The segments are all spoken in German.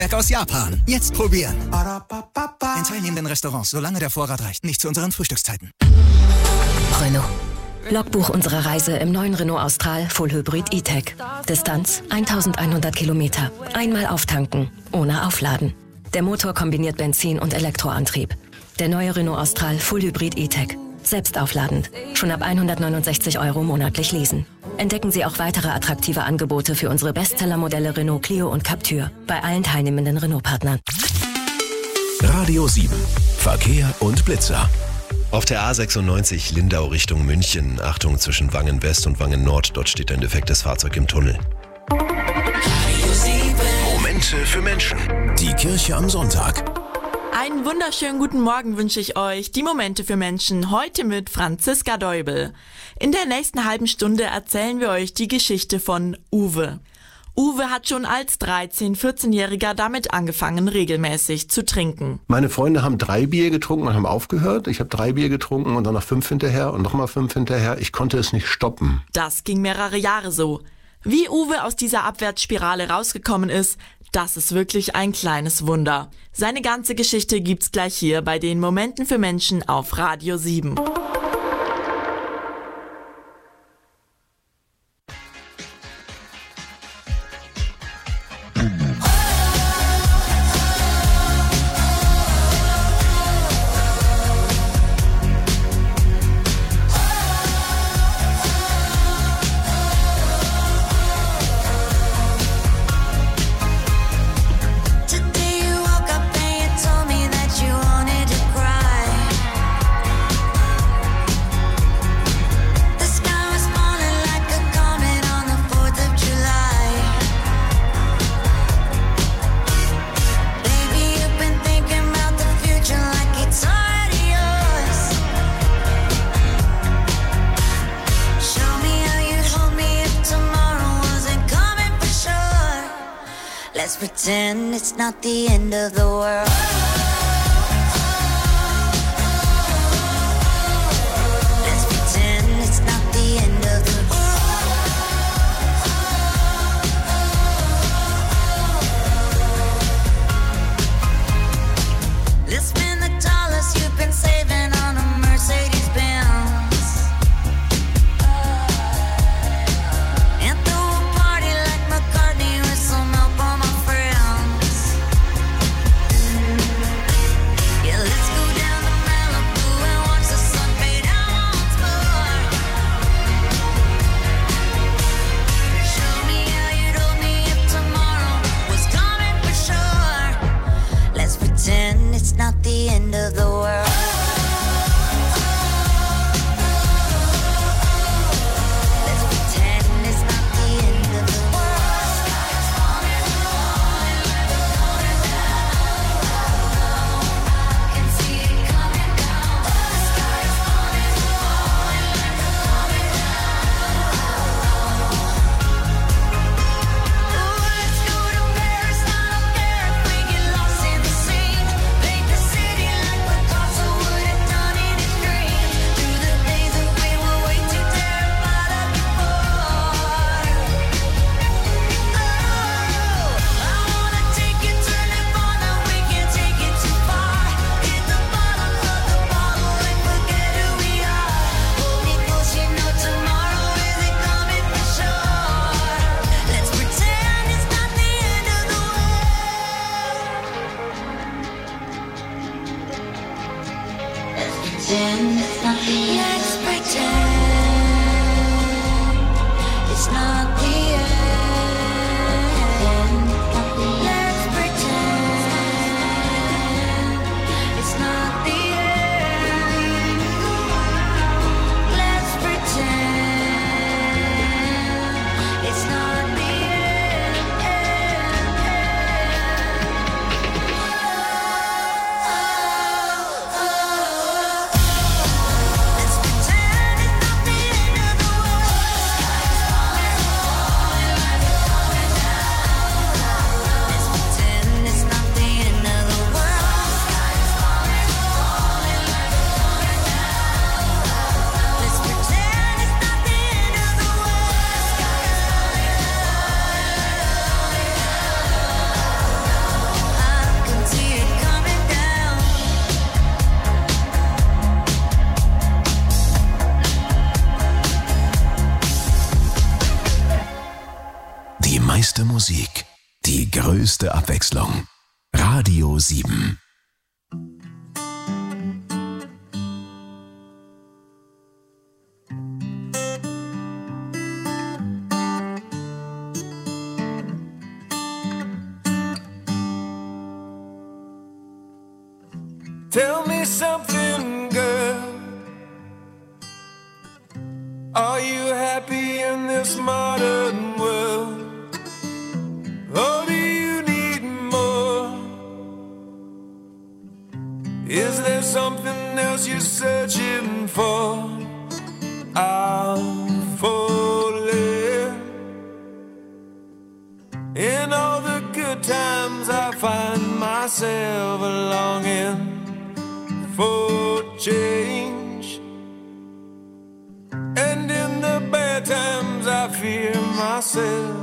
Aus Japan. Jetzt probieren. In teilnehmenden Restaurants, solange der Vorrat reicht. Nicht zu unseren Frühstückszeiten. Renault. Logbuch unserer Reise im neuen Renault Austral Full Hybrid E-Tech. Distanz 1100 Kilometer. Einmal auftanken, ohne aufladen. Der Motor kombiniert Benzin- und Elektroantrieb. Der neue Renault Austral Full Hybrid E-Tech. Selbst aufladend. Schon ab 169 € monatlich leasen. Entdecken Sie auch weitere attraktive Angebote für unsere Bestsellermodelle Renault Clio und Captur bei allen teilnehmenden Renault-Partnern. Radio 7. Verkehr und Blitzer. Auf der A96 Lindau Richtung München. Achtung zwischen Wangen West und Wangen Nord. Dort steht ein defektes Fahrzeug im Tunnel. Momente für Menschen. Die Kirche am Sonntag. Einen wunderschönen guten Morgen wünsche ich euch. Die Momente für Menschen heute mit Franziska Deubel. In der nächsten halben Stunde erzählen wir euch die Geschichte von Uwe. Uwe hat schon als 13-, 14-Jähriger damit angefangen, regelmäßig zu trinken. Meine Freunde haben 3 Bier getrunken und haben aufgehört. Ich habe 3 Bier getrunken und dann noch 5 hinterher und nochmal 5 hinterher. Ich konnte es nicht stoppen. Das ging mehrere Jahre so. Wie Uwe aus dieser Abwärtsspirale rausgekommen ist, das ist wirklich ein kleines Wunder. Seine ganze Geschichte gibt's gleich hier bei den Momenten für Menschen auf Radio 7. Let's pretend it's not the end of the world. Let's pretend it's not the end of the world. Let's spend the dollars you've been saving on a Mercedes Benz. It's not the end of the world. Let's pretend it's not the end of the world. Sky's falling, I can see it coming down. The sky's falling, oh, let's go to Paris. I don't care if we get lost in the sea. It's not the end. Let's pretend it's not the end. Let's pretend it's not the end. Let's pretend it's not the end. größte Abwechslung. Radio 7. Tell me something, girl. Are you happy in this modern world? Or do you need more? Is there something else you're searching for? I'm falling. In all the good times I find myself longing for change, and in the bad times I fear myself.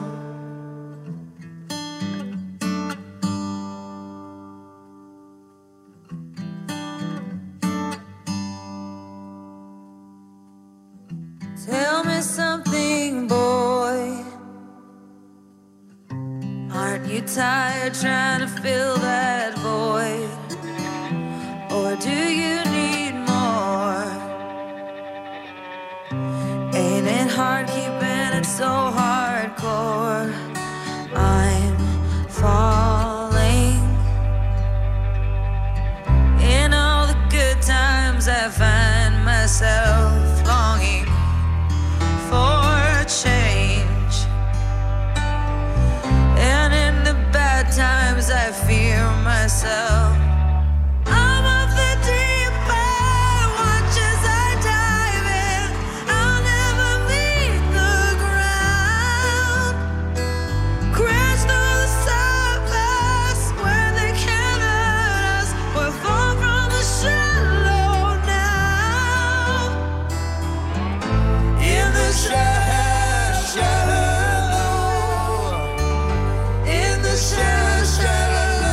Tell me something, boy. Aren't you tired trying to fill that void? Or do you need more? Ain't it hard keeping it so hardcore? I'm falling. In all the good times I find myself longing for change, and in the bad times I fear myself. I'm of the deep end, watch as I dive in. I'll never meet the ground. Crash through the surface where they can't hurt us. We're far from the shallow now. In the shallow, in the shallow.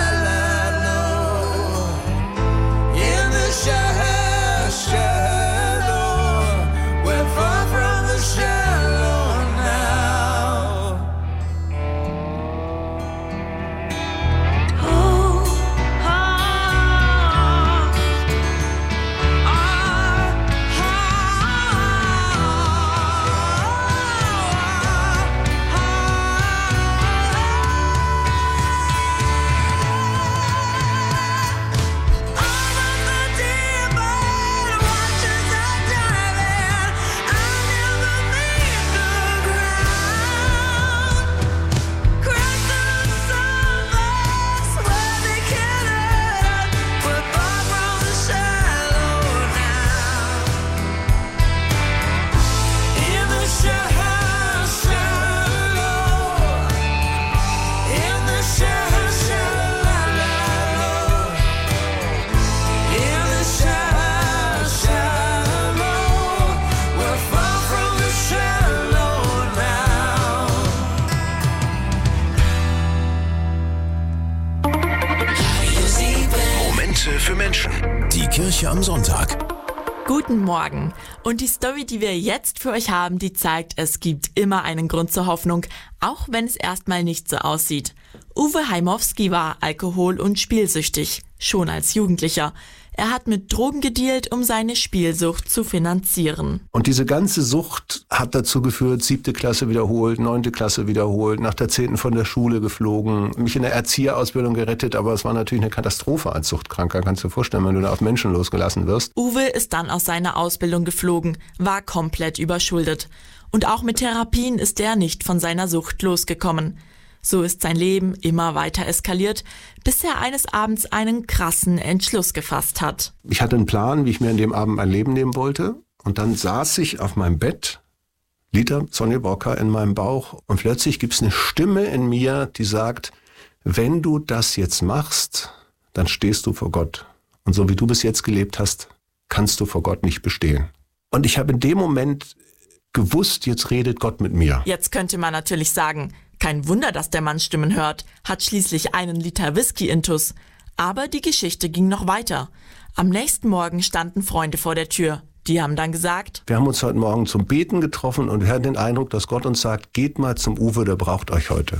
Für Menschen. Die Kirche am Sonntag. Guten Morgen. Und die Story, die wir jetzt für euch haben, die zeigt, es gibt immer einen Grund zur Hoffnung, auch wenn es erstmal nicht so aussieht. Uwe Heimowski war alkohol- und spielsüchtig, schon als Jugendlicher. Er hat mit Drogen gedealt, um seine Spielsucht zu finanzieren. Und diese ganze Sucht hat dazu geführt, 7. Klasse wiederholt, 9. Klasse wiederholt, nach der 10. von der Schule geflogen, mich in der Erzieherausbildung gerettet, aber es war natürlich eine Katastrophe als Suchtkranker, kannst du dir vorstellen, wenn du da auf Menschen losgelassen wirst. Uwe ist dann aus seiner Ausbildung geflogen, war komplett überschuldet. Und auch mit Therapien ist er nicht von seiner Sucht losgekommen. So ist sein Leben immer weiter eskaliert, bis er eines Abends einen krassen Entschluss gefasst hat. Ich hatte einen Plan, wie ich mir an dem Abend mein Leben nehmen wollte. Und dann saß ich auf meinem Bett, Lieder Sonja Bocker in meinem Bauch. Und plötzlich gibt es eine Stimme in mir, die sagt, wenn du das jetzt machst, dann stehst du vor Gott. Und so wie du bis jetzt gelebt hast, kannst du vor Gott nicht bestehen. Und ich habe in dem Moment gewusst, jetzt redet Gott mit mir. Jetzt könnte man natürlich sagen, kein Wunder, dass der Mann Stimmen hört, hat schließlich 1 Liter Whisky intus. Aber die Geschichte ging noch weiter. Am nächsten Morgen standen Freunde vor der Tür. Die haben dann gesagt, wir haben uns heute Morgen zum Beten getroffen und wir hatten den Eindruck, dass Gott uns sagt, geht mal zum Uwe, der braucht euch heute.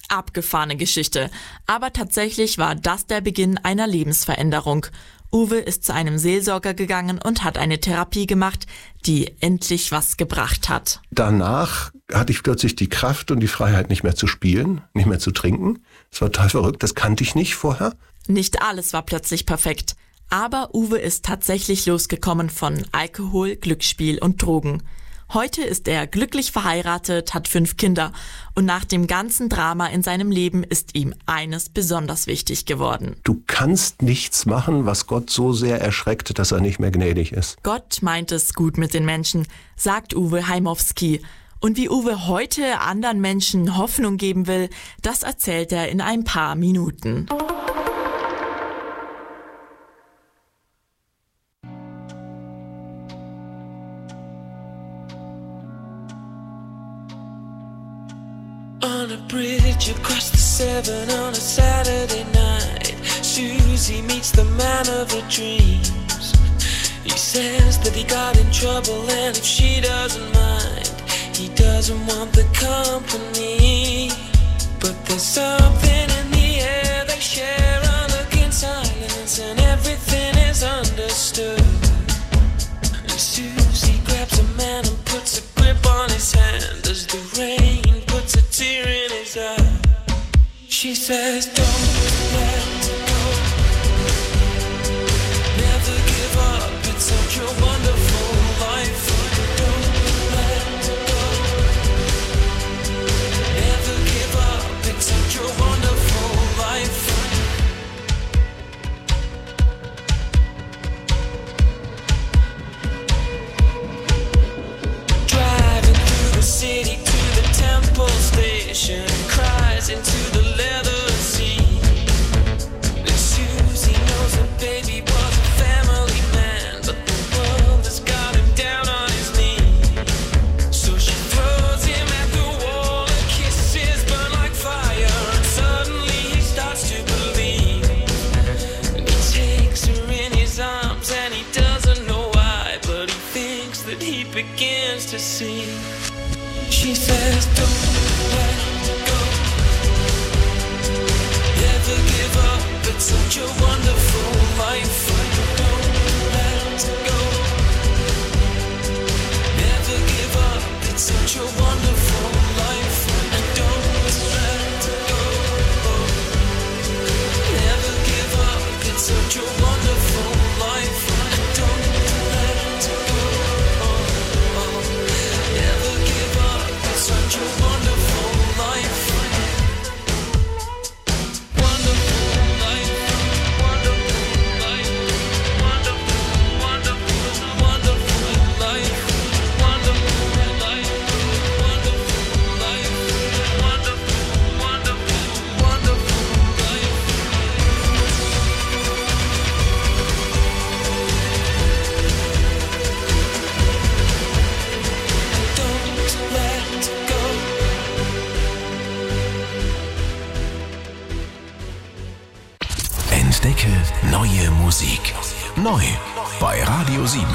Abgefahrene Geschichte. Aber tatsächlich war das der Beginn einer Lebensveränderung. Uwe ist zu einem Seelsorger gegangen und hat eine Therapie gemacht, die endlich was gebracht hat. Danach hatte ich plötzlich die Kraft und die Freiheit, nicht mehr zu spielen, nicht mehr zu trinken. Das war total verrückt, das kannte ich nicht vorher. Nicht alles war plötzlich perfekt. Aber Uwe ist tatsächlich losgekommen von Alkohol, Glücksspiel und Drogen. Heute ist er glücklich verheiratet, hat 5 Kinder und nach dem ganzen Drama in seinem Leben ist ihm eines besonders wichtig geworden. Du kannst nichts machen, was Gott so sehr erschreckt, dass er nicht mehr gnädig ist. Gott meint es gut mit den Menschen, sagt Uwe Heimowski. Und wie Uwe heute anderen Menschen Hoffnung geben will, das erzählt er in ein paar Minuten. On a bridge across the Severn on a Saturday night, Susie meets the man of her dreams. He says that he got in trouble and if she doesn't mind, he doesn't want the company. But there's something in the air they share, unlook in silence and everything is understood. And Susie grabs a man and puts a grip on his hand as the rain puts a tear in his eye. She says, don't let go, never give up, it's such a wonderful life. Don't let go, never give up, it's such a wonderful life. Driving through the city to the Temple Station, cries into the leather seat. And Susie knows her baby was a family man, but the world has got him down on his knees. So she throws him at the wall, her kisses burn like fire, and suddenly he starts to believe. And he takes her in his arms and he doesn't know why, but he thinks that he begins to see. She says, don't let go, never give up, it's such a wonderful life. Don't let go, never give up, it's such a wonderful life. And don't let go, never give up, it's such a wonderful life. And don't let go, never give up, it's such a wonderful life. Wonderful life, wonderful life, wonderful, wonderful, wonderful life, wonderful life, wonderful life, wonderful, wonderful, wonderful life. Don't let go. Entdecke neue Musik. Neu bei Radio 7.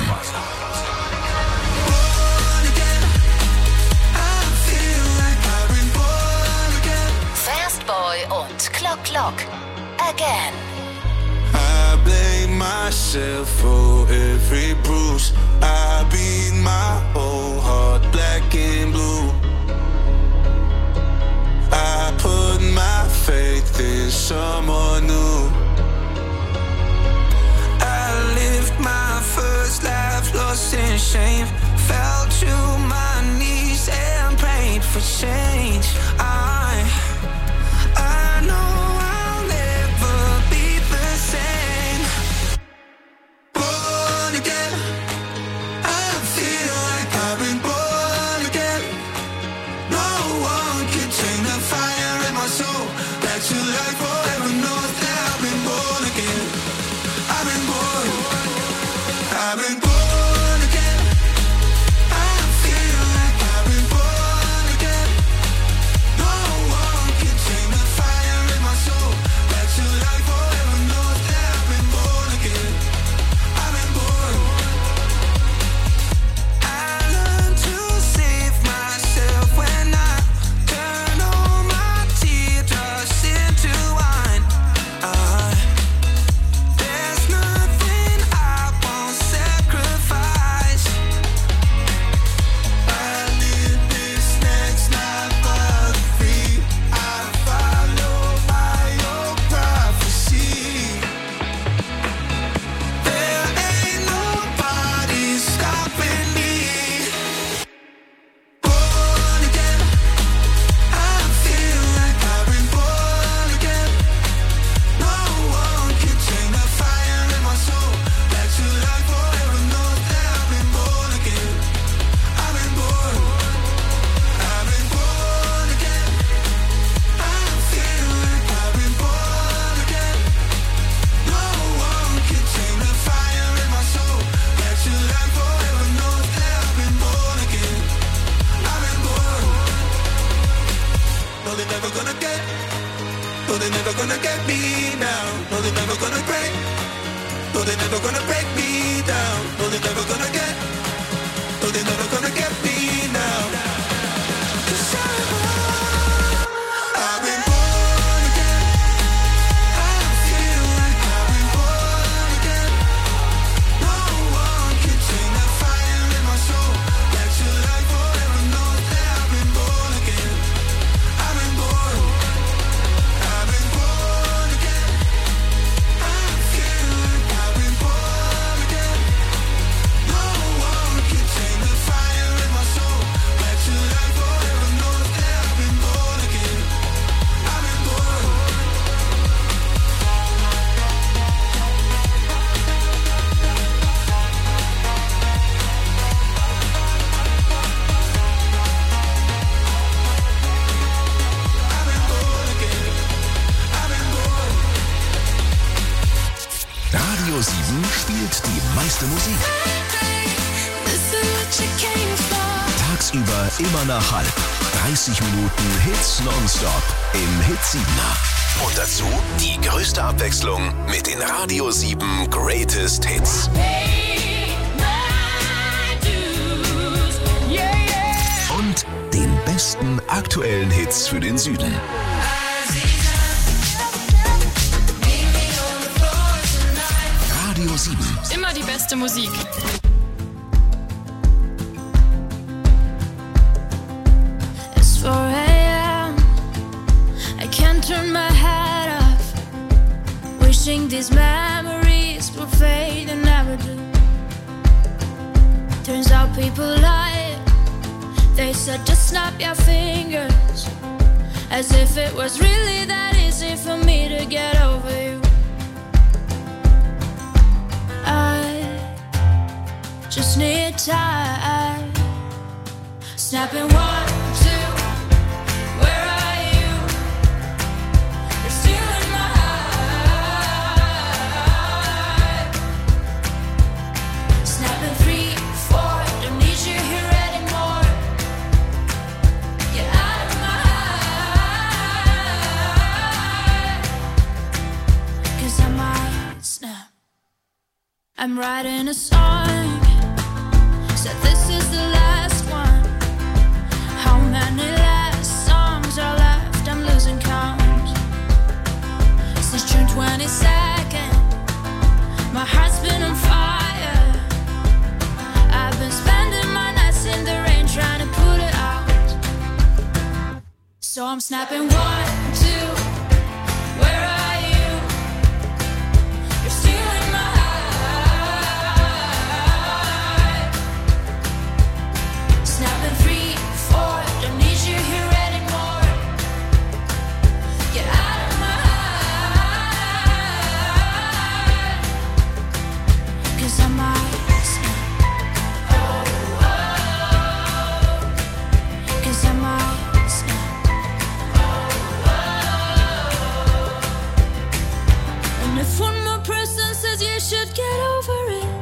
Fastboy und Clock Clock. Again. I blame myself for every bruise. I beat my whole heart black and blue. I put my faith in someone new. I lived my first life lost in shame. Fell to my knees and prayed for change. I know I'll never be the same. Born again, I feel like I've been born again. No one can tame the fire in my soul. Back to life forever, no. never gonna break me down. No, they're never gonna get. No, they're never gonna get me now. 'Cause I've been born again. I feel like I've been born again. No one can tame the fire in my soul. Back to life forever knows that I've been born again. I've been born. I've been born again. I feel like I've been born again. No one can tame the fire in my soul. Back to life forever knows that I've been born again. I've been born. I've been born again. I've been born. Radio 7 spielt die meiste Musik. Tagsüber immer nach halb. 30 Minuten Hits nonstop im Hit 7er. Und dazu die größte Abwechslung mit den Radio 7 Greatest Hits. Und den besten aktuellen Hits für den Süden. Radio 7. Immer die beste Musik. It's 4 a.m. I can't turn my head off. Wishing these memories will fade and never do. Turns out people lie. They said just snap your fingers. As if it was really that easy for me to get over you. I just need time. Snapping 1, 2. Where are you? You're still in my heart. Snapping 3, 4. Don't need you here anymore. Get out of my heart. 'Cause I might snap. I'm writing a song. Said this is the last one. How many last songs are left? I'm losing count. Since June 22nd, my heart's been on fire. I've been spending my nights in the rain trying to put it out. So I'm snapping 1, 2. Where are you? You're still in my heart. Snapping 3, 4. Don't need you here anymore. Get out of my heart. 'Cause I might snap. 'Cause I might snap. And if one more person says you should get over it,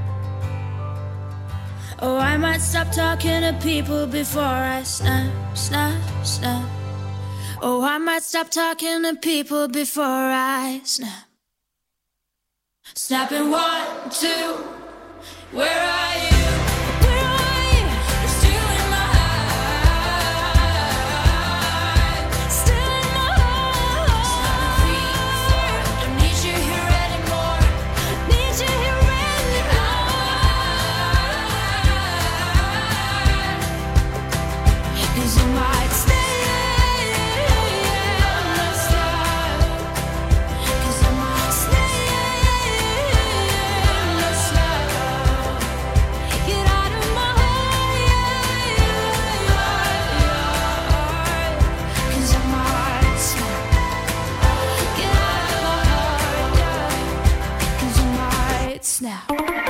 oh, I might stop talking to people before I snap, snap, snap. Oh, I might stop talking to people before I snap. Snapping 1, 2. Where are you? Where are you? You're still in my heart. Still in my heart. Snapping 3, 4. Don't need you here anymore. Need you here anymore. 'Cause you might stay. Let's stop. 'Cause I might stay. Let's stop. Get out of my heart. 'Cause I might stop. Get out of my heart. 'Cause I might snap.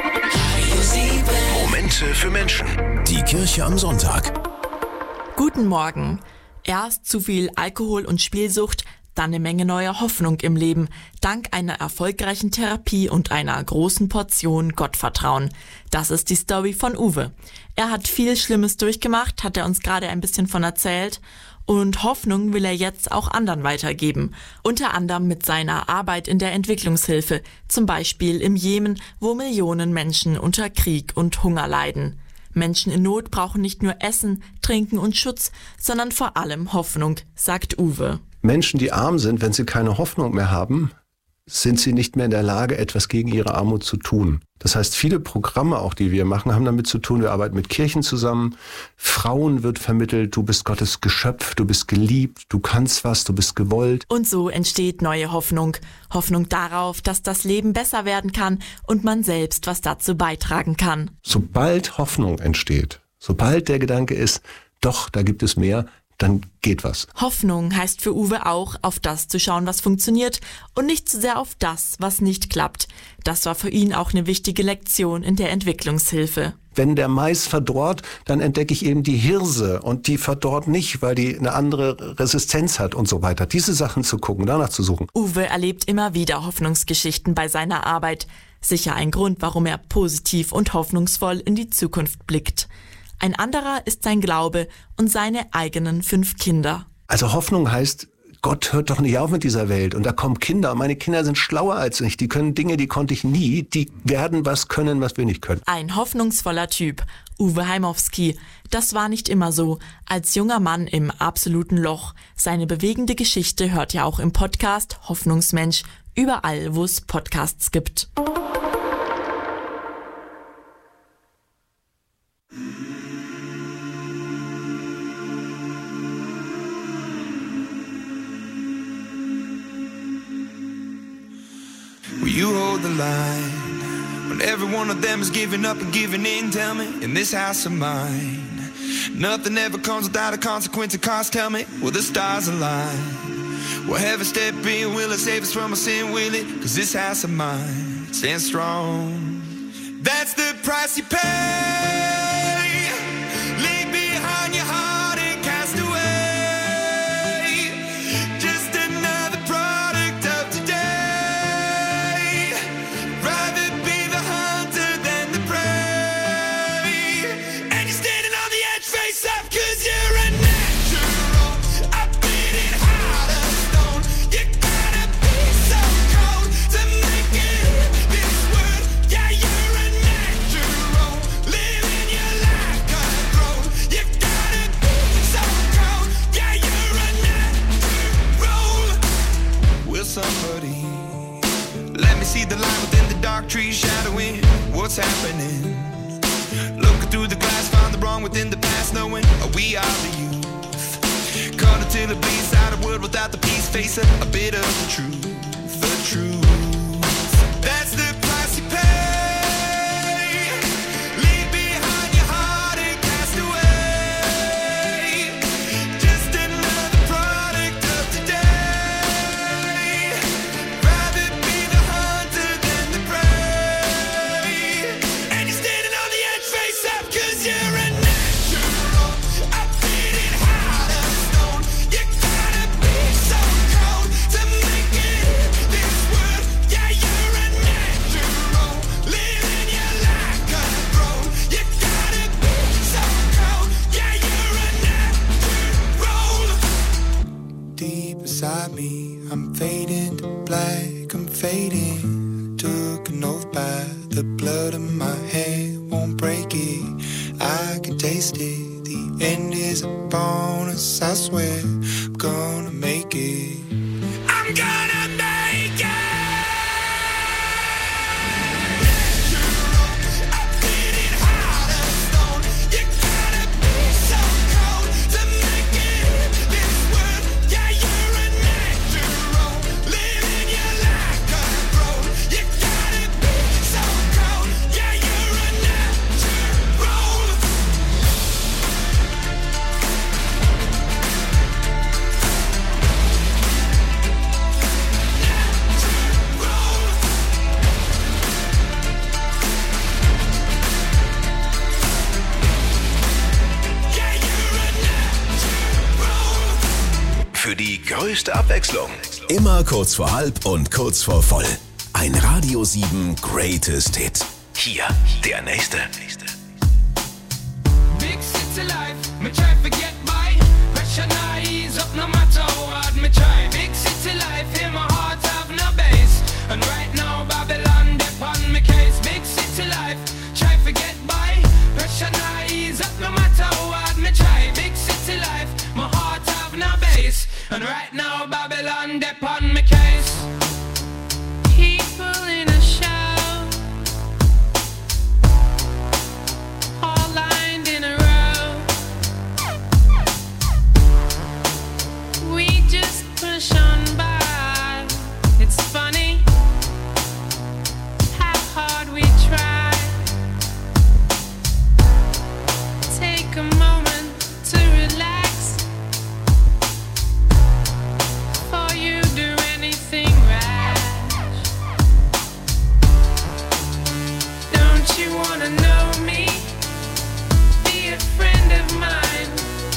Momente für Menschen. Die Kirche am Sonntag. Guten Morgen. Erst zu viel Alkohol und Spielsucht, dann eine Menge neuer Hoffnung im Leben, dank einer erfolgreichen Therapie und einer großen Portion Gottvertrauen. Das ist die Story von Uwe. Er hat viel Schlimmes durchgemacht, hat er uns gerade ein bisschen von erzählt. Und Hoffnung will er jetzt auch anderen weitergeben. Unter anderem mit seiner Arbeit in der Entwicklungshilfe, zum Beispiel im Jemen, wo Millionen Menschen unter Krieg und Hunger leiden. Menschen in Not brauchen nicht nur Essen, Trinken und Schutz, sondern vor allem Hoffnung, sagt Uwe. Menschen, die arm sind, wenn sie keine Hoffnung mehr haben, sind sie nicht mehr in der Lage, etwas gegen ihre Armut zu tun. Das heißt, viele Programme, auch die wir machen, haben damit zu tun, wir arbeiten mit Kirchen zusammen. Frauen wird vermittelt, du bist Gottes Geschöpf, du bist geliebt, du kannst was, du bist gewollt. Und so entsteht neue Hoffnung. Hoffnung darauf, dass das Leben besser werden kann und man selbst was dazu beitragen kann. Sobald Hoffnung entsteht, sobald der Gedanke ist, doch, da gibt es mehr, dann geht was. Hoffnung heißt für Uwe auch, auf das zu schauen, was funktioniert und nicht zu sehr auf das, was nicht klappt. Das war für ihn auch eine wichtige Lektion in der Entwicklungshilfe. Wenn der Mais verdorrt, dann entdecke ich eben die Hirse und die verdorrt nicht, weil die eine andere Resistenz hat und so weiter. Diese Sachen zu gucken, danach zu suchen. Uwe erlebt immer wieder Hoffnungsgeschichten bei seiner Arbeit. Sicher ein Grund, warum er positiv und hoffnungsvoll in die Zukunft blickt. Ein anderer ist sein Glaube und seine eigenen 5 Kinder. Also Hoffnung heißt, Gott hört doch nicht auf mit dieser Welt. Und da kommen Kinder. Und meine Kinder sind schlauer als ich. Die können Dinge, die konnte ich nie. Die werden was können, was wir nicht können. Ein hoffnungsvoller Typ, Uwe Heimowski. Das war nicht immer so. Als junger Mann im absoluten Loch. Seine bewegende Geschichte hört ihr auch im Podcast Hoffnungsmensch. Überall, wo es Podcasts gibt. Will you hold the line when every one of them is giving up and giving in? Tell me, in this house of mine, nothing ever comes without a consequence of cost. Tell me, will the stars align? Will heaven step in? Will it save us from our sin? Will it? 'Cause this house of mine stands strong. That's the price you pay. Leave behind your heart and cast away. Somebody, let me see the light within the dark trees shadowing what's happening. Looking through the glass, find the wrong within the past, knowing we are the youth. Caught until it bleeds out of world without the peace, face a bit of the truth, the truth. That's the price you pay. Leave behind your heart and cast away. Just another product of today. Me, I'm fading to black, I'm fading. Took an oath by the blood of my head, won't break it. I can taste it. The end is upon us, I swear. I'm gonna make it. I'm gonna make it. Für die größte Abwechslung Immer kurz vor halb und kurz vor voll. Ein Radio 7 Greatest Hit. Hier, der nächste. Big city life, me try to get by. Pressure not ease up no matter how hard me try. Big city life, in my heart have no base. And right now Babylon dip on me case. Big city life, try to get by. Pressure not ease up no matter how hard me try. Big city life, my heart have no base. And right now Babylon dip on me case. People in a show, all lined in a row. We just push on by. It's funny how hard we try. Take a moment to relax before you do anything rash. Don't you wanna know me? Be a friend of mine.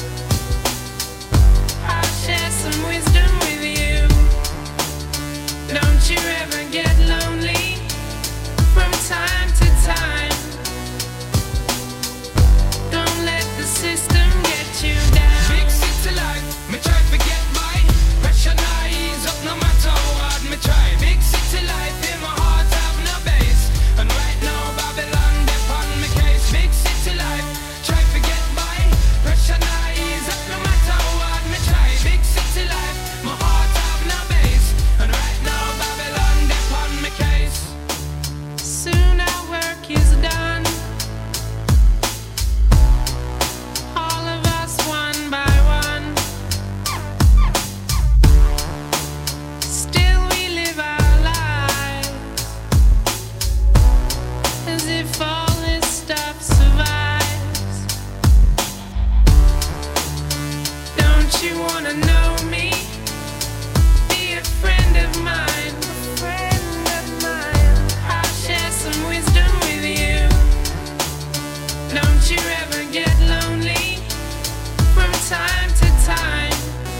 I'll share some wisdom with you. Don't you ever get lonely from time to time. Don't let the system get you down. Big city life, me try to get by. Pressure not ease up no matter how hard me try. Big city life, in my heart have no base. And right now Babylon dip on me case. Big city life, try to get by. Pressure not ease up no matter how hard me try. Big city life, my heart have no base. And right now Babylon dip on me case. Soon our work is done. All of us one by one. Still we live our lives as if all this stuff survives. Don't you wanna know me? Be a friend of mine. I'll share some wisdom with you. Don't you ever get lonely from time to time.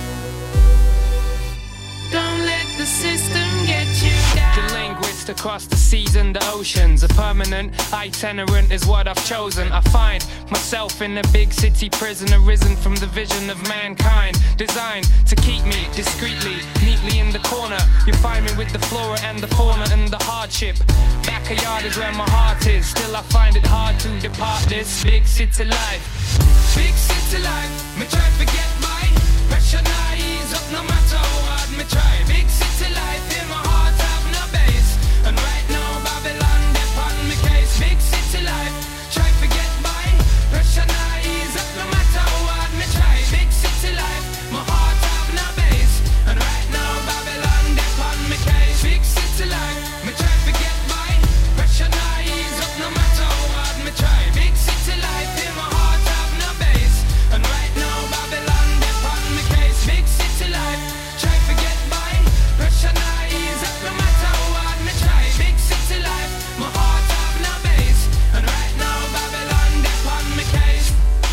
Don't let the system get you down. The linguist across the seas and the oceans. A permanent itinerant is what I've chosen. I find myself in a big city prison, arisen from the vision of mankind, designed to keep me discreetly, neatly in the corner. You find me with the flora and the fauna and the hardship. Backyard is where my heart is. Still I find it hard to depart this big city life. Big city life, me try to get by. Pressure not ease up no matter how hard me try. Big city life, in my heart have no base. And right now Babylon dip on me case. Big city life, try to get by. Pressure not ease up no matter how hard me try. Big city life, my heart have no base. And right now Babylon dip on me case. Big city life, me try to get by. Pressure not ease up no matter how hard me try. Big city life, in my heart have no base. And right now Babylon dip on me case. Big city life, try to get by. Pressure not ease up no matter how hard me try. Big city life, my heart have no base. And right now Babylon dip on me case.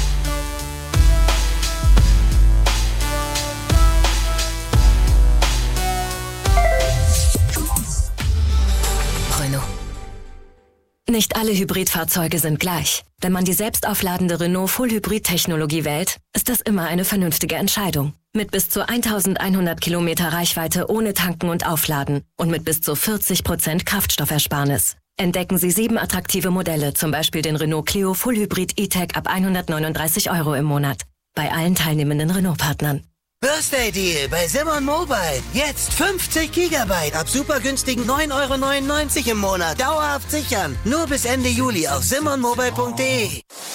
Renault. Nicht alle Hybridfahrzeuge sind gleich. Wenn man die selbstaufladende Renault Full-Hybrid-Technologie wählt, ist das immer eine vernünftige Entscheidung. Mit bis zu 1100 Kilometer Reichweite ohne Tanken und Aufladen und mit bis zu 40% Kraftstoffersparnis. Entdecken Sie 7 attraktive Modelle, zum Beispiel den Renault Clio Full-Hybrid E-Tech ab 139 € im Monat. Bei allen teilnehmenden Renault-Partnern. Birthday Deal bei Simon Mobile. Jetzt 50 GB ab super günstigen 9,99 € im Monat. Dauerhaft sichern. Nur bis Ende Juli auf simonmobile.de.